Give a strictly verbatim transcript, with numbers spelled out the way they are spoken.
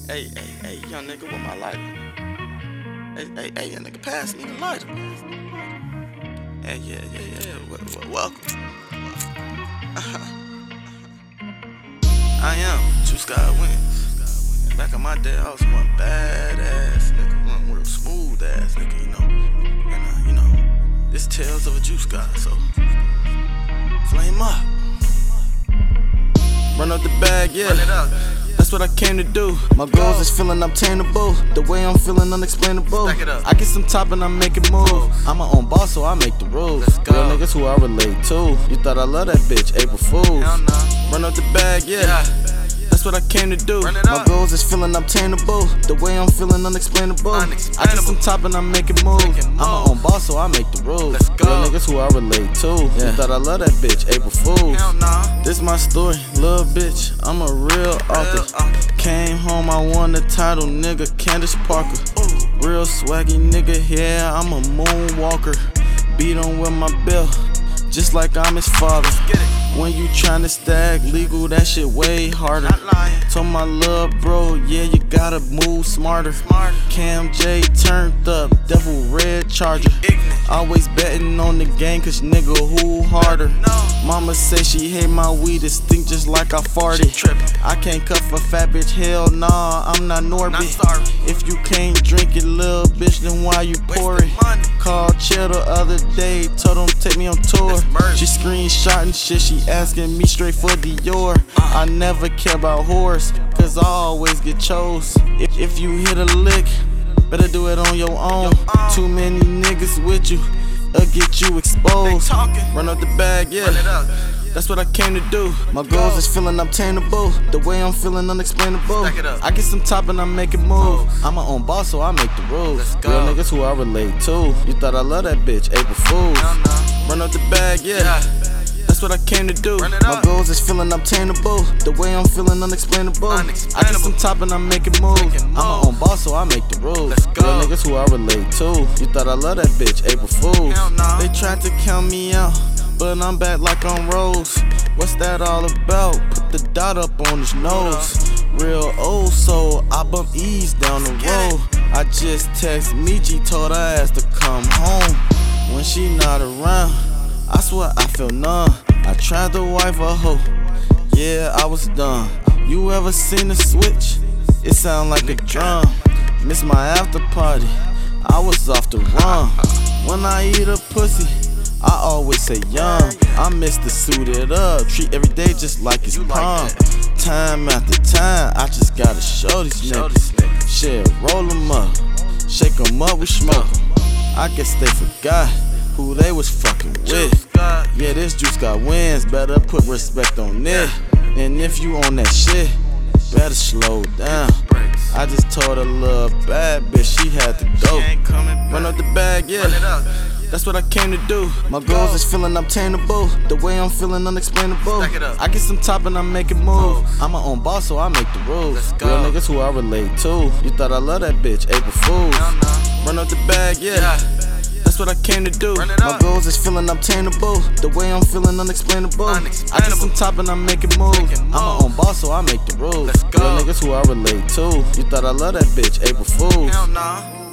Hey, hey, hey, young nigga, with my lighter. Hey, hey, hey, young nigga, pass me the lighter. Hey, yeah, yeah, yeah, w w welcome. I am Juice God Wins. Back in my day, I was one badass nigga, one real smooth ass nigga, you know. And, uh, you know, this tales of a Juice God, so flame up. Run up the bag, yeah. Run it up. That's what I came to do. My goals is feeling obtainable. The way I'm feeling unexplainable. I get some top and I make it move. I'm my own boss, so I make the rules. Real niggas who I relate to. You thought I love that bitch, April Fools. Run up the bag, yeah. That's what I came to do. My goals is feeling obtainable. The way I'm feeling unexplainable. I get some top and I make it move. I'm my own boss, so I make the rules. Real niggas who I relate to. You thought I love that bitch, April Fools. This my story, little bitch. I'm a real author. Came home, I won the title, nigga. Candace Parker. Real swaggy nigga, yeah. I'm a moonwalker. Beat on with my belt, just like I'm his father. When you tryna stack legal, that shit way harder. Told my lil' bro, yeah, you gotta move smarter. Cam J turned up, devil red charger. Always betting on the game, cause nigga, who harder? Mama say she hate my weed, it stink just like I farted. I can't cut for fat bitch, hell nah, I'm not Norbit. If you can't drink it, lil' bitch, then why you pour it? Called Chill the other day, told him take me on tour. She screenshotting shit, she asking me straight for Dior. I never care about horse, cause I always get chose. If, if you hit a lick, better do it on your own. Too many niggas with you, or get you exposed. Run up the bag, yeah. That's what I came to do. My goals is feeling obtainable. The way I'm feeling unexplainable. I get some top and I make it move. I'm my own boss, so I make the rules. Real niggas who I relate to. You thought I love that bitch, April Fools. Run up the bag, yeah. That's what I came to do. My goals is feeling obtainable. The way I'm feeling unexplainable. I get some top and I make it move. I'm my own boss, so I make the rules. Real niggas who I relate to. You thought I love that bitch, April Fools. They tried to count me out, but I'm back like I'm Rose. What's that all about? Put the dot up on his nose. Real old soul, I bump E's down the road. I just text Michi, told her ass to come home. When she not around, I swear I feel numb. I tried to wife a hoe, yeah, I was done. You ever seen a switch? It sound like a drum. Miss my after party, I was off the run. When I eat a pussy, I always say young. I miss the suited up, treat every day just like it's prom. Time after time, I just gotta show these niggas. Shit, roll them up, shake them up, we smoke 'em. I guess they forgot who they was fucking with. Yeah, this Juice God Wins, better put respect on it. And if you on that shit, better slow down. I just told a little bad bitch she had to go. Run up the bag, yeah. That's what I came to do. My goals is feeling obtainable. The way I'm feeling unexplainable. I get some top and I make it move. I'm my own boss, so I make the rules. Real niggas who I relate to. You thought I love that bitch, April Fools. Run up the bag, yeah. That's what I came to do. My goals is feeling obtainable. The way I'm feeling unexplainable. I get some top and I make it move. I'm my own boss, so I make the rules. Real niggas who I relate to. You thought I love that bitch, April Fools.